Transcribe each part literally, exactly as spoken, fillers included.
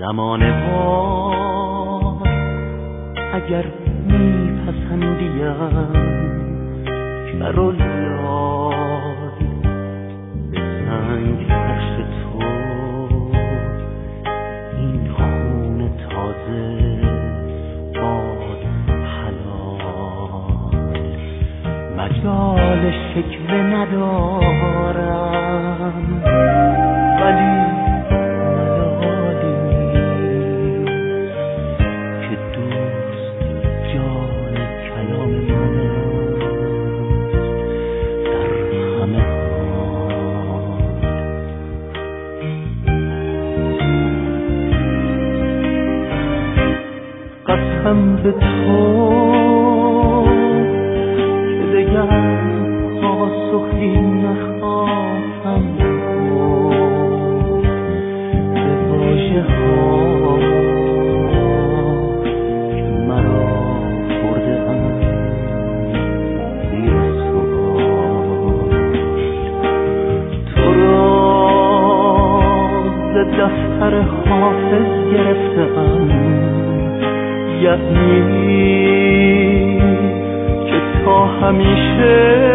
زمانه ها اگر میپسندیم کرالای به سنگ فرش تو این خون تازه باد حلال مجال شکوه ندارم ولی قسم به تو که دیگر پاسخی نخواهم به واژه ها که مرا برده اند زیر سوال تو را ز دفتر حافظ گرفته‌ام یعنی که تا همیشه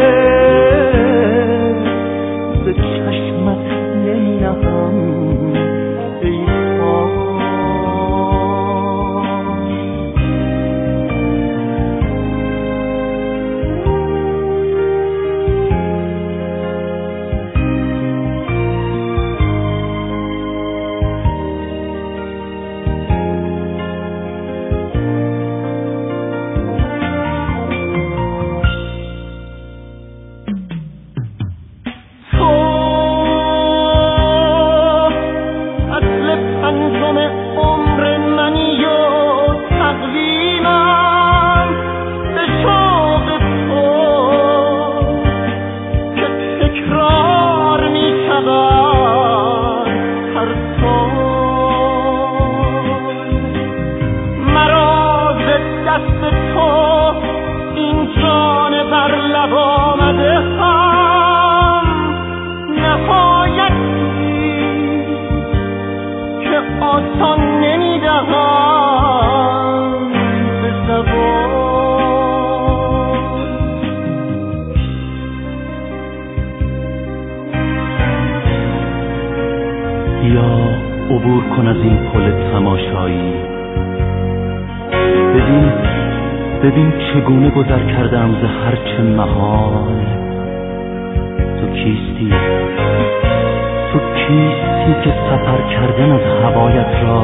به چشمت نمی نهم ای آسان نمیدهم به زبان یا عبور کن از این پل تماشایی ببین ببین چگونه گذر کردم ز هرچه محال تو کیستی تو کیستی که سفر کردن از هوایت را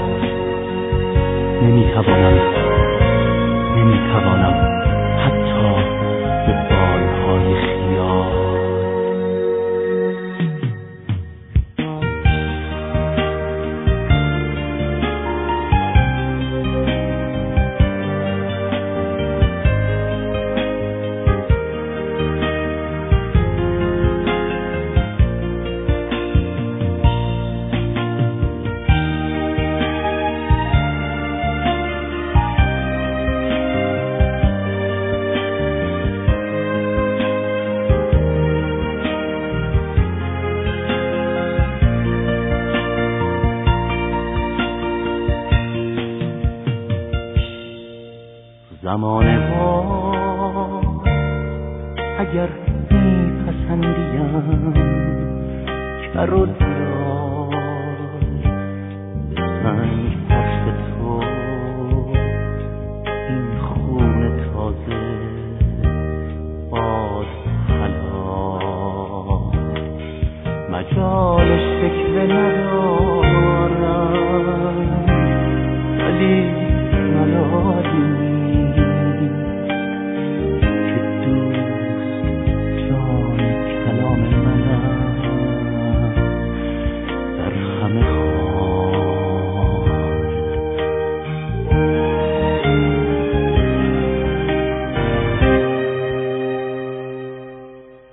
نمیتوانم نمیتوانم حتی به بالهای خیال زمانه ها اگر میپسندیم کرالای